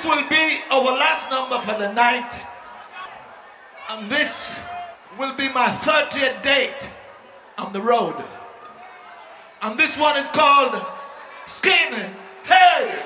This will be our last number for the night. And this will be my 30th date on the road. And this one is called Skinny. Hey!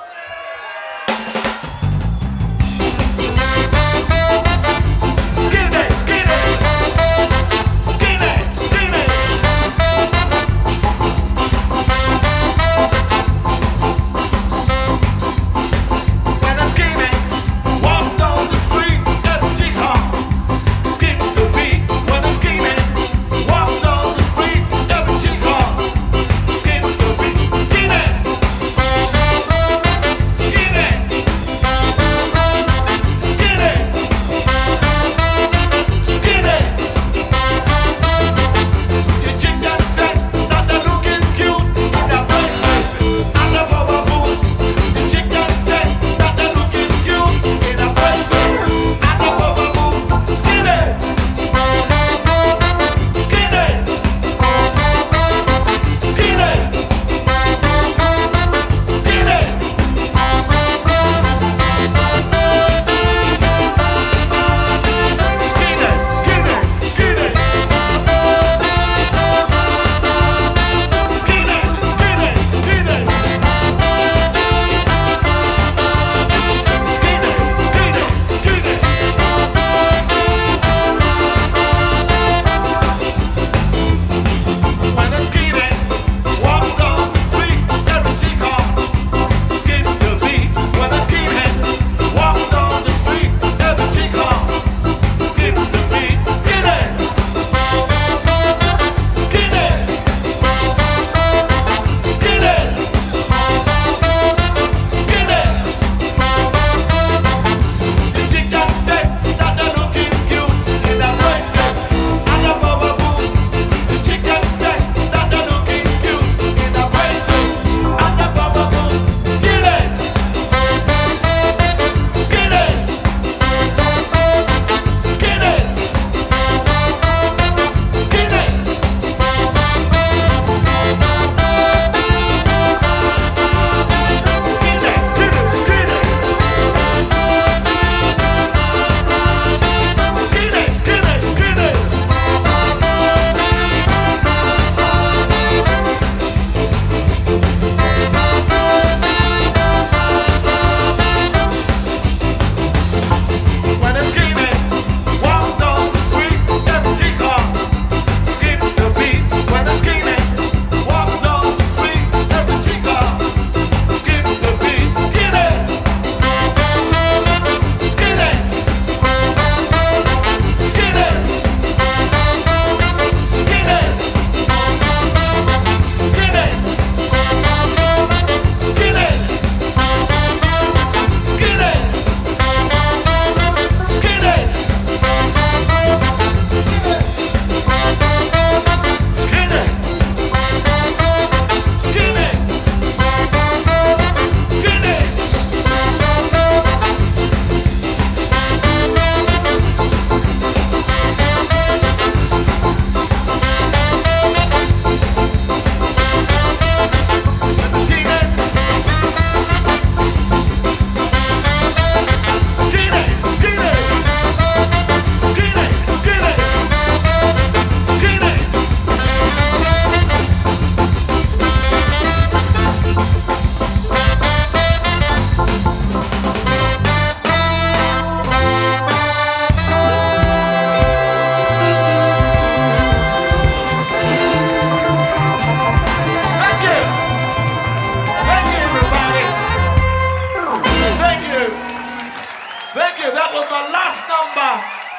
That was my last number.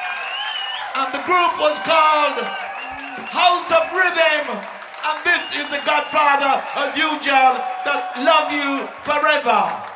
And the group was called House of Rhythm. And this is the Godfather, as usual, that love you forever.